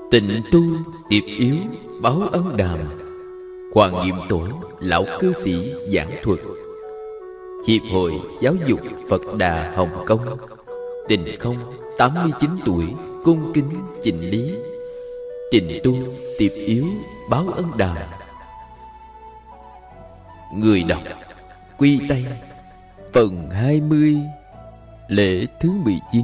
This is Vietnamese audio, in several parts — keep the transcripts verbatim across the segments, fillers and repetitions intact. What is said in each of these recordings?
Tịnh tu tiệp yếu báo ân đàm. Hoàng Niệm Tổ lão cư sĩ giảng thuật. Hiệp hội Giáo dục Phật Đà Hồng Kông. Tịnh Không tám mươi chín tuổi cung kính chỉnh lý. Tịnh tu tiệp yếu báo ân đàm. Người đọc Quy Tây. Phần hai mươi. Lễ thứ mười chín.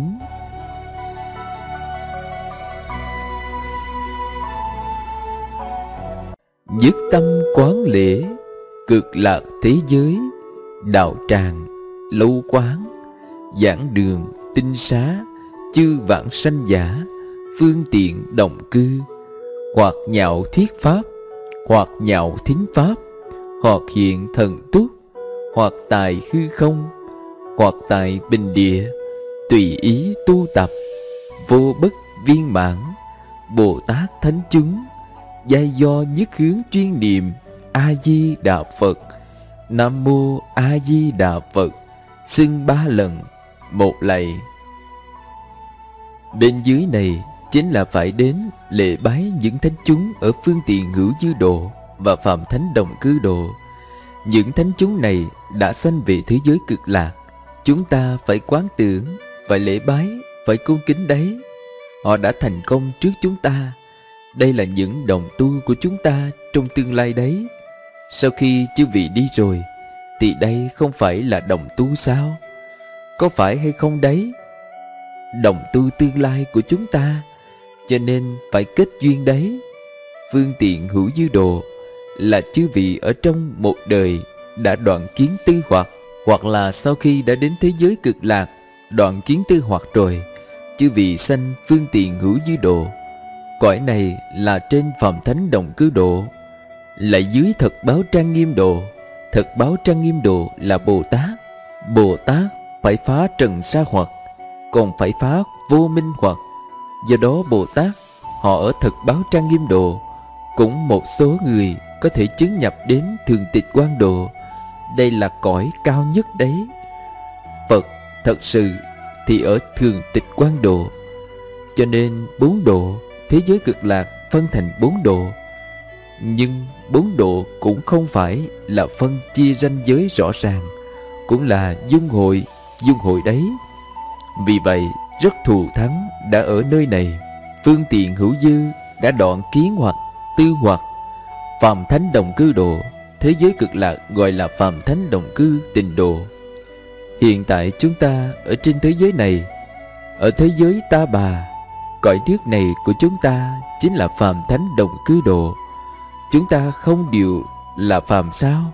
Nhất tâm quán lễ, cực lạc thế giới, đạo tràng, lâu quán, giảng đường, tinh xá, chư vãng sanh giả, phương tiện đồng cư, hoặc nhạo thuyết pháp, hoặc nhạo thính pháp, hoặc hiện thần túc, hoặc tại hư không, hoặc tại bình địa, tùy ý tu tập, vô bất viên mãn, Bồ Tát thánh chúng, giai do nhất hướng chuyên niệm A Di Đà Phật, Nam Mô A Di Đà Phật, xưng ba lần, một lạy. Bên dưới này chính là phải đến lễ bái những thánh chúng ở phương tiện hữu dư độ và phạm thánh đồng cư độ. Những thánh chúng này đã sanh về thế giới cực lạc, chúng ta phải quán tưởng, phải lễ bái, phải cung kính đấy. Họ đã thành công trước chúng ta. Đây là những đồng tu của chúng ta trong tương lai đấy. Sau khi chư vị đi rồi thì đây không phải là đồng tu sao? Có phải hay không đấy? Đồng tu tương lai của chúng ta, cho nên phải kết duyên đấy. Phương tiện hữu dư độ là chư vị ở trong một đời đã đoạn kiến tư hoặc, hoặc là sau khi đã đến thế giới cực lạc đoạn kiến tư hoặc rồi, chư vị sanh phương tiện hữu dư độ. Cõi này là trên phàm thánh đồng cư độ, lại dưới thật báo trang nghiêm độ. Thật báo trang nghiêm độ là Bồ Tát. Bồ Tát phải phá trần sa hoặc, còn phải phá vô minh hoặc. Do đó Bồ Tát họ ở thật báo trang nghiêm độ. Cũng một số người có thể chứng nhập đến thường tịch quan độ. Đây là cõi cao nhất đấy. Phật thật sự thì ở thường tịch quan độ. Cho nên bốn độ, thế giới cực lạc phân thành bốn độ. Nhưng bốn độ cũng không phải là phân chia ranh giới rõ ràng, cũng là dung hội, dung hội đấy. Vì vậy rất thù thắng đã ở nơi này. Phương tiện hữu dư đã đoạn kiến hoặc, tư hoặc. Phàm thánh đồng cư độ, thế giới cực lạc gọi là phàm thánh đồng cư tịnh độ. Hiện tại chúng ta ở trên thế giới này, ở thế giới Ta Bà, cõi nước này của chúng ta chính là phàm thánh đồng cư độ. Chúng ta không đều là phàm sao?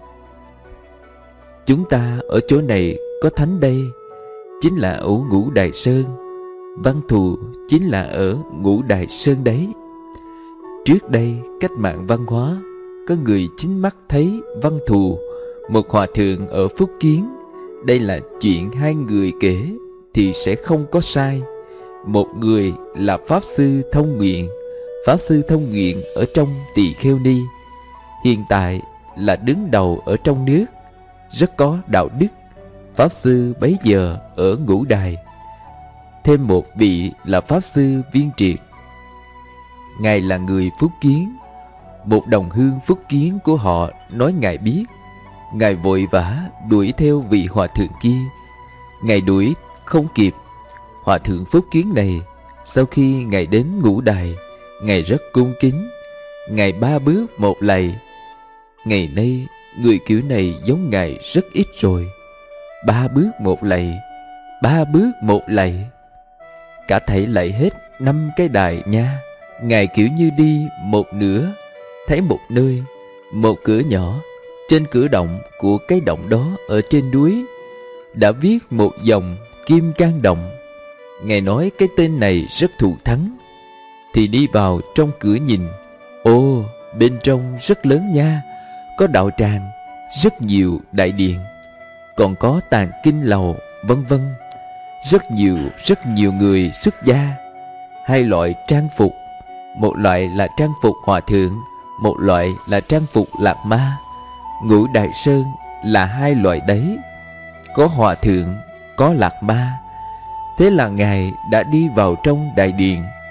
Chúng ta ở chỗ này có thánh đây, chính là ở Ngũ Đài Sơn. Văn Thù chính là ở Ngũ Đài Sơn đấy. Trước đây cách mạng văn hóa, có người chính mắt thấy Văn Thù, một hòa thượng ở Phúc Kiến. Đây là chuyện hai người kể thì sẽ không có sai. Một người là Pháp Sư Thông Nguyện. Pháp Sư Thông Nguyện ở trong Tỳ Kheo Ni, hiện tại là đứng đầu ở trong nước, rất có đạo đức. Pháp Sư bấy giờ ở Ngũ Đài. Thêm một vị là Pháp Sư Viên Triệt. Ngài là người Phúc Kiến. Một đồng hương Phúc Kiến của họ nói Ngài biết. Ngài vội vã đuổi theo vị hòa thượng kia. Ngài đuổi không kịp. Hòa thượng Phúc Kiến này, sau khi Ngài đến Ngũ Đài, Ngài rất cung kính. Ngài ba bước một lạy. Ngày nay người kiểu này giống Ngài rất ít rồi. Ba bước một lạy, ba bước một lạy. Cả thảy lạy hết năm cái đài nha. Ngài kiểu như đi một nửa, thấy một nơi, một cửa nhỏ. Trên cửa động của cái động đó ở trên núi đã viết một dòng Kim Cang Động. Ngài nói cái tên này rất thù thắng. Thì đi vào trong cửa nhìn, ồ, bên trong rất lớn nha. Có đạo tràng, rất nhiều đại điện, còn có tàng kinh lầu, vân vân. Rất nhiều, rất nhiều người xuất gia. Hai loại trang phục, một loại là trang phục hòa thượng, một loại là trang phục lạc ma. Ngũ Đài Sơn là hai loại đấy, có hòa thượng, có lạc ma. Thế là Ngài đã đi vào trong đại điện.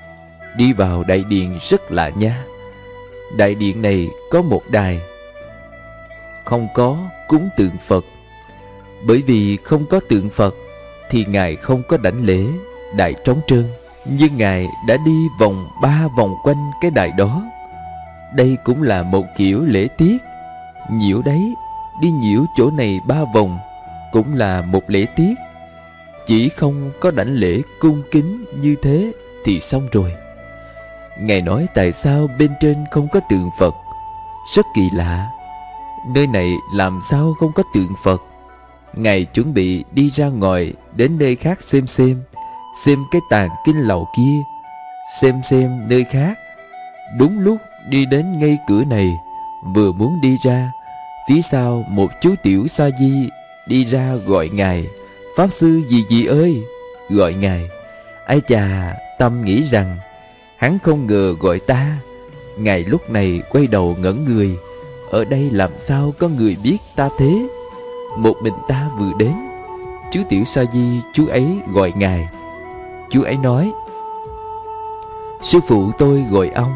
đi vào đại điện rất lạ nha. Đại điện này có một đài, không có cúng tượng Phật. Bởi vì không có tượng Phật thì Ngài không có đảnh lễ đại trống trơn. Nhưng Ngài đã đi vòng ba vòng quanh cái đài đó. Đây cũng là một kiểu lễ tiết. Nhiễu đấy, đi nhiễu chỗ này ba vòng cũng là một lễ tiết. Chỉ không có đảnh lễ cung kính như thế thì xong rồi. Ngài nói tại sao bên trên không có tượng Phật. Rất kỳ lạ. Nơi này làm sao không có tượng Phật? Ngài chuẩn bị đi ra ngoài đến nơi khác xem xem. Xem cái tàn kinh lầu kia, xem xem nơi khác. Đúng lúc đi đến ngay cửa này, vừa muốn đi ra, phía sau một chú tiểu sa di đi ra gọi Ngài: Pháp sư gì gì ơi, gọi Ngài. Ái chà, Tâm nghĩ rằng hắn không ngờ gọi ta. Ngài lúc này quay đầu ngẩn người. Ở đây làm sao có người biết ta thế? Một mình ta vừa đến. Chú tiểu sa di chú ấy gọi Ngài. Chú ấy nói: Sư phụ tôi gọi ông.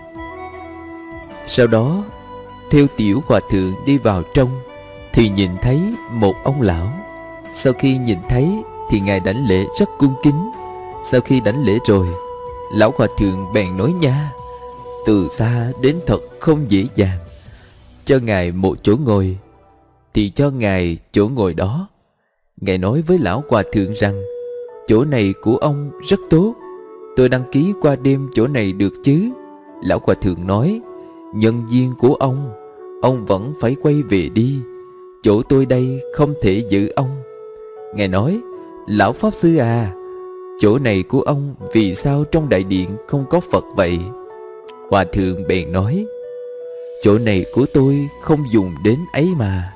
Sau đó theo tiểu hòa thượng đi vào trong thì nhìn thấy một ông lão. Sau khi nhìn thấy thì Ngài đảnh lễ rất cung kính. Sau khi đảnh lễ rồi, lão hòa thượng bèn nói nha: Từ xa đến thật không dễ dàng. Cho Ngài một chỗ ngồi thì cho Ngài chỗ ngồi đó. Ngài nói với lão hòa thượng rằng: Chỗ này của ông rất tốt, tôi đăng ký qua đêm chỗ này được chứ? Lão hòa thượng nói: Nhân duyên của ông, ông vẫn phải quay về đi. Chỗ tôi đây không thể giữ ông. Ngài nói: Lão Pháp Sư à, chỗ này của ông vì sao trong đại điện không có Phật vậy? Hòa thượng bèn nói: Chỗ này của tôi không dùng đến ấy mà.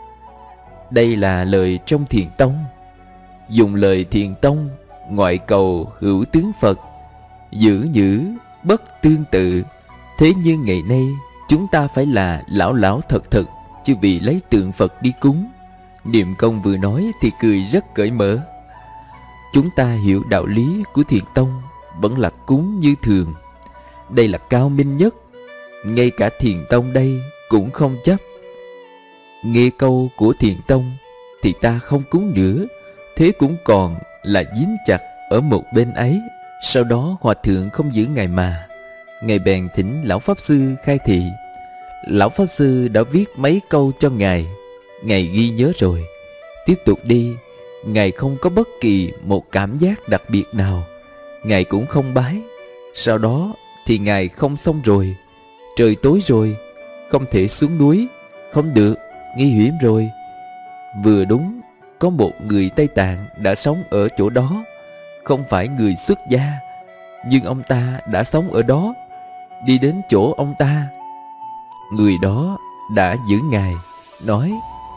Đây là lời trong Thiền Tông. Dùng lời Thiền Tông, ngoại cầu hữu tướng Phật, giữ nhữ bất tương tự. Thế nhưng ngày nay chúng ta phải là lão lão thật thật, chứ vì lấy tượng Phật đi cúng. Niệm Công vừa nói thì cười rất cởi mở. Chúng ta hiểu đạo lý của Thiền Tông vẫn là cúng như thường. Đây là cao minh nhất. Ngay cả Thiền Tông đây cũng không chấp. Nghe câu của Thiền Tông thì ta không cúng nữa, thế cũng còn là dính chặt ở một bên ấy. Sau đó hòa thượng không giữ Ngài mà. Ngài bèn thỉnh lão Pháp Sư khai thị. Lão Pháp Sư đã viết mấy câu cho Ngài. Ngài ghi nhớ rồi. Tiếp tục đi. Ngài không có bất kỳ một cảm giác đặc biệt nào. Ngài cũng không bái. Sau đó thì Ngài không xong rồi. Trời tối rồi, không thể xuống núi. Không được, nguy hiểm rồi. Vừa đúng có một người Tây Tạng đã sống ở chỗ đó. Không phải người xuất gia, nhưng ông ta đã sống ở đó. Đi đến chỗ ông ta, người đó đã giữ Ngài, nói: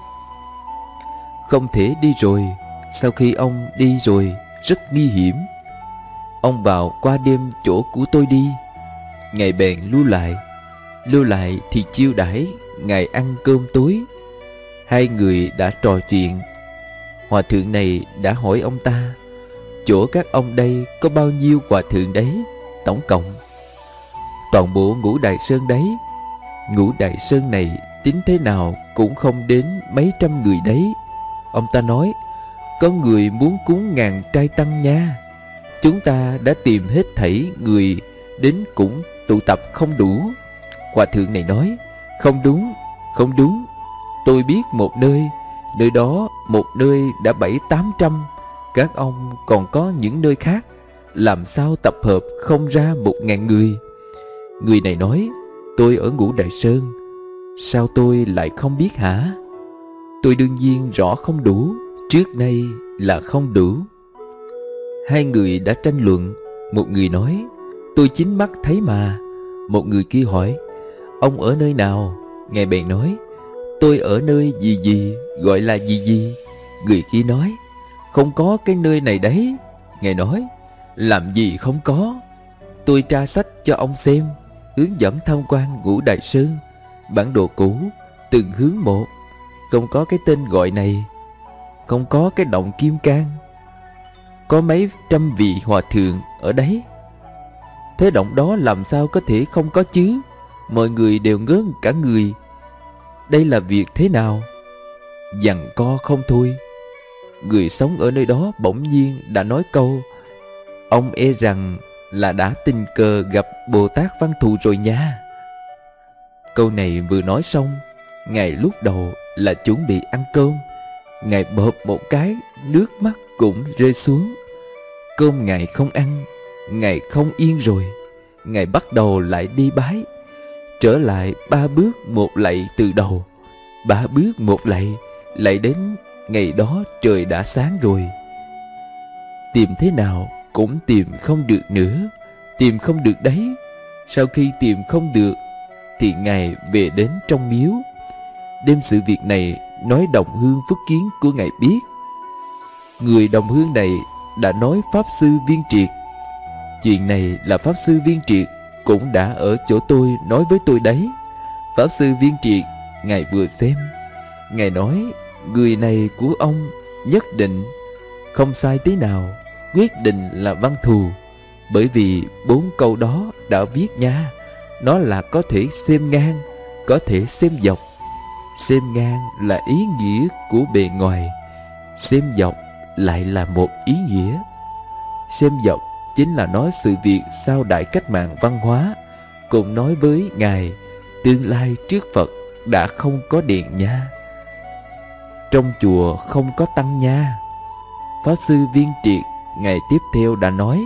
Không thể đi rồi. Sau khi ông đi rồi rất nguy hiểm. Ông vào qua đêm chỗ của tôi đi. Ngài bèn lưu lại. Lưu lại thì chiêu đãi Ngài ăn cơm tối. Hai người đã trò chuyện. Hòa thượng này đã hỏi ông ta: Chỗ các ông đây có bao nhiêu hòa thượng đấy? Tổng cộng toàn bộ Ngũ Đại Sơn đấy. Ngũ Đại Sơn này tính thế nào cũng không đến mấy trăm người đấy. Ông ta nói: Có người muốn cúng ngàn trai tăng nha. Chúng ta đã tìm hết thảy người đến cũng tụ tập không đủ. Hòa thượng này nói: Không đúng, không đúng. Tôi biết một nơi. Nơi đó một nơi đã bảy tám trăm. Các ông còn có những nơi khác. Làm sao tập hợp không ra một ngàn người? Người này nói: Tôi ở Ngũ Đại Sơn. Sao tôi lại không biết hả? Tôi đương nhiên rõ không đủ. Trước nay là không đủ. Hai người đã tranh luận. Một người nói: Tôi chính mắt thấy mà. Một người kia hỏi: Ông ở nơi nào? Ngài bèn nói: Tôi ở nơi gì gì, gọi là gì gì. Người kia nói: Không có cái nơi này đấy. Ngài nói: Làm gì không có? Tôi tra sách cho ông xem, hướng dẫn tham quan Ngũ Đại Sơn, bản đồ cũ, từng hướng một. Không có cái tên gọi này. Không có cái động Kim Cang. Có mấy trăm vị hòa thượng ở đấy. Thế động đó làm sao có thể không có chứ? Mọi người đều ngớ cả người. Đây là việc thế nào? Giằng co không thôi. Người sống ở nơi đó bỗng nhiên đã nói câu: ông e rằng là đã tình cờ gặp Bồ Tát Văn Thù rồi nha. Câu này vừa nói xong, Ngài lúc đầu là chuẩn bị ăn cơm. Ngài bợp một cái, nước mắt cũng rơi xuống. Cơm Ngài không ăn, Ngài không yên rồi. Ngài bắt đầu lại đi bái. Trở lại ba bước một lạy từ đầu. Ba bước một lạy, lại đến ngày đó trời đã sáng rồi. Tìm thế nào cũng tìm không được nữa. Tìm không được đấy. Sau khi tìm không được thì Ngài về đến trong miếu, đem sự việc này nói đồng hương Phúc Kiến của Ngài biết. Người đồng hương này đã nói Pháp Sư Viên Triệt. Chuyện này là Pháp Sư Viên Triệt cũng đã ở chỗ tôi nói với tôi đấy. Pháp Sư Viên Triệt, Ngài vừa xem, Ngài nói người này của ông nhất định không sai tí nào, quyết định là Văn Thù. Bởi vì bốn câu đó đã viết nha. Nó là có thể xem ngang, có thể xem dọc. Xem ngang là ý nghĩa của bề ngoài, xem dọc lại là một ý nghĩa. Xem dọc chính là nói sự việc sau đại cách mạng văn hóa, cũng nói với Ngài tương lai trước Phật đã không có điện nha, trong chùa không có tăng nha. Pháp Sư Viên Triệt Ngài tiếp theo đã nói: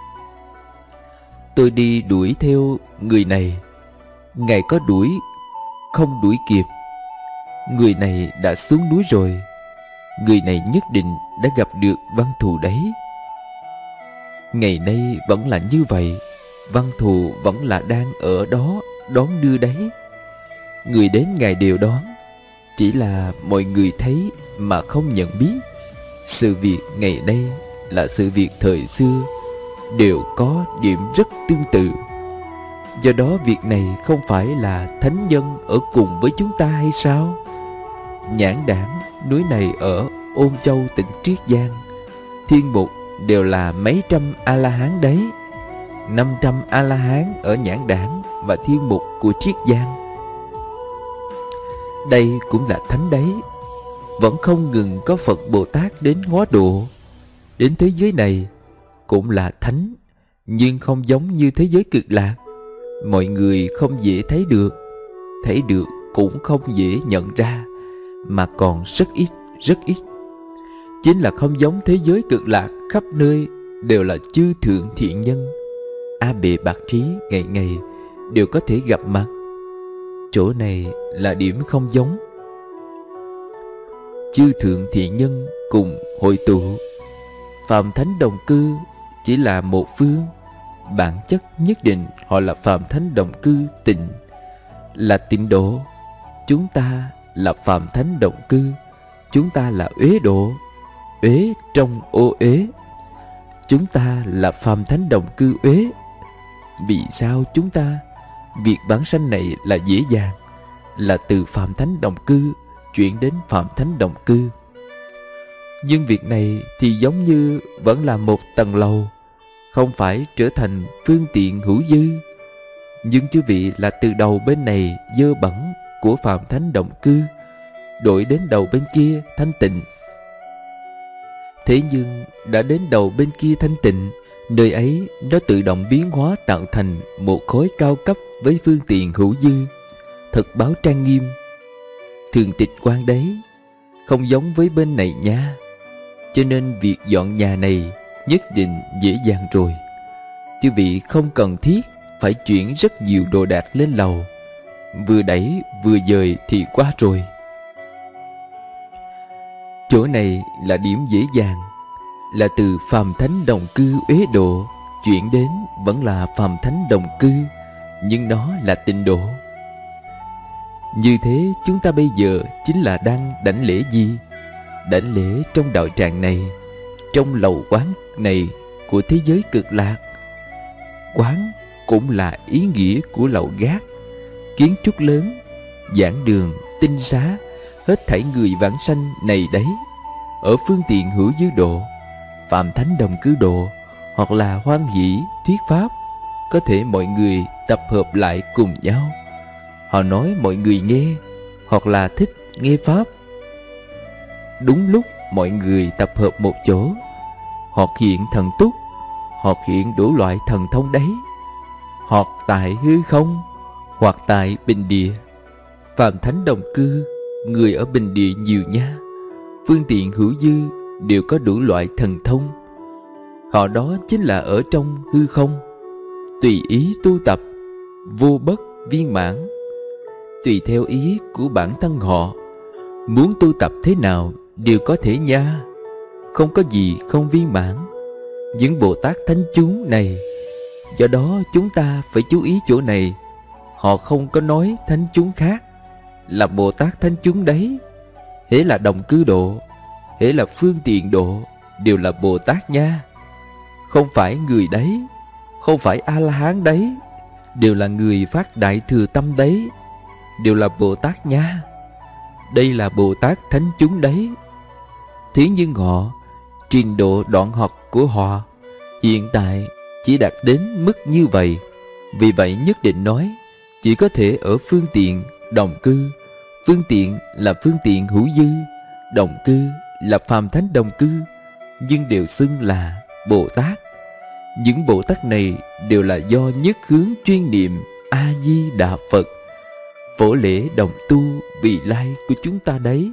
tôi đi đuổi theo người này, Ngài có đuổi không đuổi kịp. Người này đã xuống núi rồi. Người này nhất định đã gặp được Văn Thù đấy. Ngày nay vẫn là như vậy. Văn Thù vẫn là đang ở đó đón đưa đấy. Người đến Ngài đều đón, chỉ là mọi người thấy mà không nhận biết. Sự việc ngày nay là sự việc thời xưa, đều có điểm rất tương tự. Do đó việc này không phải là thánh nhân ở cùng với chúng ta hay sao? Nhãn Đảng, núi này ở Ôn Châu tỉnh Triết Giang, thiên mục đều là mấy trăm A-la-hán đấy. Năm trăm A-la-hán ở Nhãn Đảng và thiên mục của Triết Giang. Đây cũng là thánh đấy. Vẫn không ngừng có Phật Bồ Tát đến hóa độ. Đến thế giới này cũng là thánh, nhưng không giống như thế giới cực lạc. Mọi người không dễ thấy được, thấy được cũng không dễ nhận ra, mà còn rất ít, rất ít. Chính là không giống thế giới cực lạc, khắp nơi đều là chư thượng thiện nhân, A Bệ Bạc Trí ngày ngày đều có thể gặp mặt. Chỗ này là điểm không giống. Chư thượng thiện nhân cùng hội tụ. Phàm thánh đồng cư chỉ là một phương. Bản chất nhất định họ là phàm thánh đồng cư tịnh, là tịnh độ. Chúng ta là phàm thánh đồng cư. Chúng ta là uế độ, uế trong ô uế. Chúng ta là phàm thánh đồng cư uế. Vì sao chúng ta? Việc bản sanh này là dễ dàng, là từ phàm thánh đồng cư chuyển đến phàm thánh đồng cư. Nhưng việc này thì giống như vẫn là một tầng lầu, không phải trở thành phương tiện hữu dư. Nhưng chư vị là từ đầu bên này dơ bẩn của phàm thánh đồng cư đổi đến đầu bên kia thanh tịnh. Thế nhưng đã đến đầu bên kia thanh tịnh, nơi ấy nó tự động biến hóa tạo thành một khối cao cấp với phương tiện hữu dư, thật báo trang nghiêm, thường tịch quan đấy, không giống với bên này nha. Cho nên việc dọn nhà này nhất định dễ dàng rồi. Chư vị không cần thiết phải chuyển rất nhiều đồ đạc lên lầu, vừa đẩy vừa dời thì qua rồi. Chỗ này là điểm dễ dàng, là từ phàm thánh đồng cư uế độ chuyển đến vẫn là phàm thánh đồng cư, nhưng nó là tịnh độ. Như thế chúng ta bây giờ chính là đang đảnh lễ gì? Đảnh lễ trong đạo tràng này, trong lầu quán này của thế giới cực lạc. Quán cũng là ý nghĩa của lầu gác, kiến trúc lớn, giảng đường, tinh xá, hết thảy người vãng sanh này đấy. Ở phương tiện hữu dư độ, phạm thánh đồng cư độ, hoặc là hoan hỷ thuyết pháp, có thể mọi người tập hợp lại cùng nhau. Họ nói mọi người nghe, hoặc là thích nghe Pháp. Đúng lúc mọi người tập hợp một chỗ, hoặc hiện thần túc, hoặc hiện đủ loại thần thông đấy, hoặc tại hư không, hoặc tại bình địa. Phàm thánh đồng cư, người ở bình địa nhiều nha, phương tiện hữu dư đều có đủ loại thần thông. Họ đó chính là ở trong hư không, tùy ý tu tập, vô bất viên mãn. Tùy theo ý của bản thân họ, muốn tu tập thế nào đều có thể nha, không có gì không viên mãn. Những Bồ Tát thánh chúng này, do đó chúng ta phải chú ý chỗ này. Họ không có nói thánh chúng khác là Bồ Tát thánh chúng đấy. Hễ là đồng cư độ, hễ là phương tiện độ, đều là Bồ Tát nha. Không phải người đấy, không phải A-la-hán đấy, đều là người phát đại thừa tâm đấy, đều là Bồ Tát nha. Đây là Bồ Tát thánh chúng đấy. Thế nhưng họ, trình độ đoạn học của họ hiện tại chỉ đạt đến mức như vậy. Vì vậy nhất định nói chỉ có thể ở phương tiện đồng cư. Phương tiện là phương tiện hữu dư, đồng cư là phàm thánh đồng cư, nhưng đều xưng là Bồ Tát. Những Bồ Tát này đều là do nhất hướng chuyên niệm A-di-đà Phật, phổ lễ đồng tu vị lai của chúng ta đấy.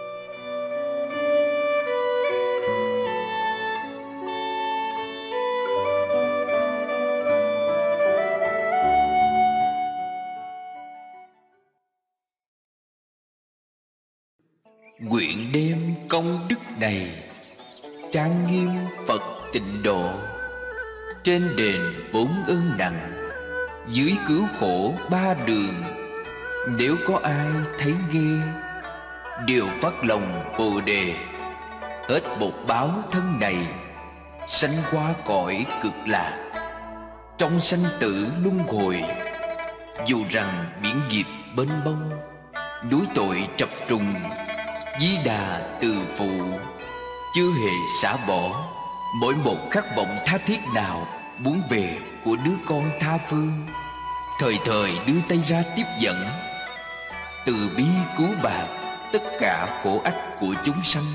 Nguyện đem công đức này trang nghiêm Phật tịnh độ, trên đền bốn ơn nặng, dưới cứu khổ ba đường. Nếu có ai thấy nghe, đều phát lòng Bồ Đề, hết một báo thân này, sanh qua cõi cực lạc. Trong sanh tử luân hồi, dù rằng biển nghiệp mênh mông, núi tội trập trùng, Di Đà từ phụ, chưa hề xả bỏ mỗi một khát vọng tha thiết nào muốn về của đứa con tha phương, thời thời đưa tay ra tiếp dẫn, từ bi cứu bạc tất cả khổ ách của chúng sanh.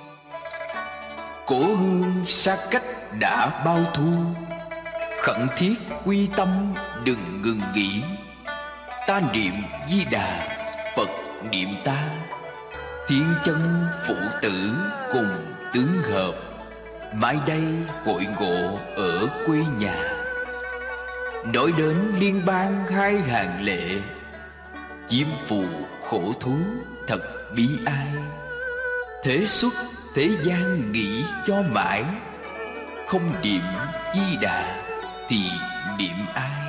Cổ hương xa cách đã bao thu, khẩn thiết quy tâm đừng ngừng nghỉ. Ta niệm Di Đà, Phật niệm ta, thiên chân phụ tử cùng tướng hợp, mãi đây hội ngộ ở quê nhà. Nói đến liên bang hai hàng lệ, chiêm phù khổ thú thật bi ai. Thế xuất thế gian nghĩ cho mãi, không niệm Di Đà thì niệm ai?